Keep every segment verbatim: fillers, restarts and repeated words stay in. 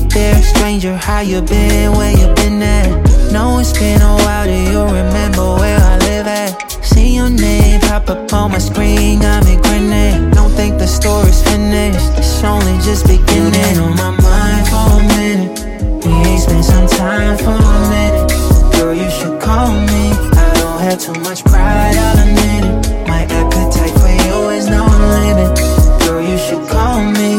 there, stranger, how you been, where you been at? Know it's been a while, do you remember where I live at? See your name pop up on my screen, got me grinning. Don't think the story's finished, it's only just beginning. Been on my mind for a minute, we ain't spent some time for a minute. Girl, you should call me, I don't have too much pride, I'll admit it. My appetite for you is no limit. Girl, you should call me.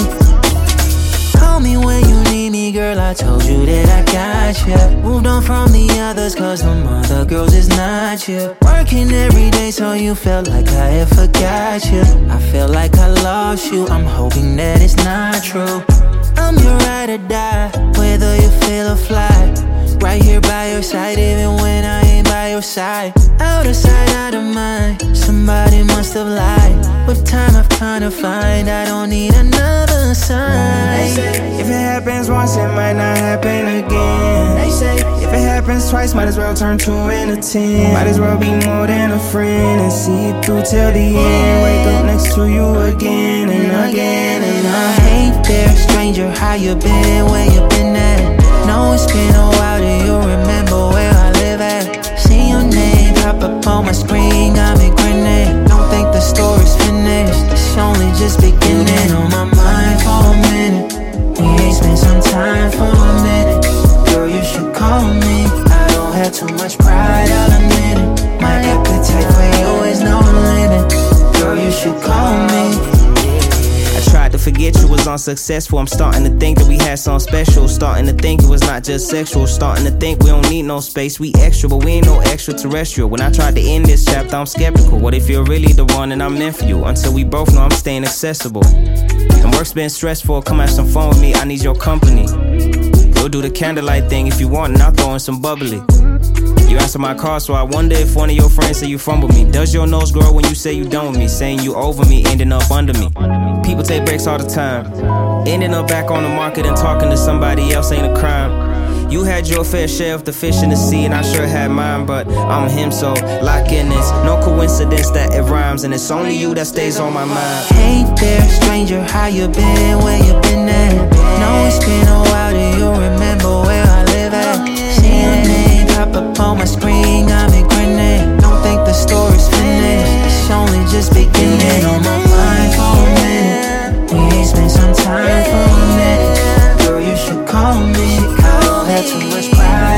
Call me when you need me, girl, I told you that I got you. Moved on from the others, cause them other girls is not you. Working every day so you felt like I had forgot you. I feel like I lost you, I'm hoping that it's not true. I'm your ride or die, whether you feel or fly. Right here by your side, even when I ain't by your side. Out of sight, out of mind, somebody must have lied. With time I've come to find I don't need another sign. They say if it happens once, it might not happen again. They say if it happens twice, might as well turn two into ten. Might as well be more than a friend and see it through till the end. Wake up next to you again and again and I again. ain't there, stranger, how you been, where you been at? Know it's been a while, do you remember where I live at? See your name pop up on my screen, got me grinning. Don't think the story's finished, it's only just beginning. Been on my mind for a minute, we ain't spent some time for a minute. Girl, you should call me, I don't have too much pride, I'll admit it. My appetite for you is no limit. Girl, you should call me. I tried to forget you was unsuccessful. I'm starting to think that we had something special. Starting to think it was not just sexual. Starting to think we don't need no space. We extra, but we ain't no extraterrestrial. When I tried to end this chapter, I'm skeptical. What if you're really the one and I'm meant for you? Until we both know I'm staying accessible. And work's been stressful. Come have some fun with me, I need your company. We'll do the candlelight thing if you want, and I'll throw in some bubbly. You answer my call, so I wonder if one of your friends say you fumble me. Does your nose grow when you say you done with me? Saying you over me, ending up under me. People take breaks all the time. Ending up back on the market and talking to somebody else ain't a crime. You had your fair share of the fish in the sea, and I sure had mine, but I'm him, so lock in this. No coincidence that it rhymes, and it's only you that stays on my mind. Hey there, stranger, how you been, where you been at? Know it's been a while, do you remember where I live at? See your name pop up on my screen, got me grinning. Don't think the story's finished, it's only just beginning. On my mind for a minute, we ain't spent some time for a minute. Girl, you should call me, I don't have too much pride.